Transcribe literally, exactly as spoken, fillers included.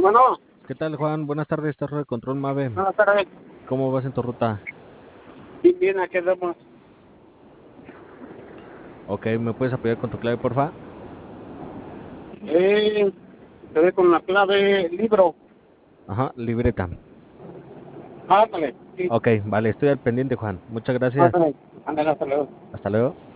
Bueno, ¿Qué tal, Juan? Buenas tardes, Torre de Control Mave. buenas tardes. ¿Cómo vas en tu ruta? Bien, bien, aquí andamos. Ok, ¿me puedes apoyar con tu clave, porfa? Eh, te doy con la clave libro. Ajá, libreta. Ándale, sí, Ok, vale, estoy al pendiente, Juan. Muchas gracias. ándale, ándale, hasta luego. Hasta luego.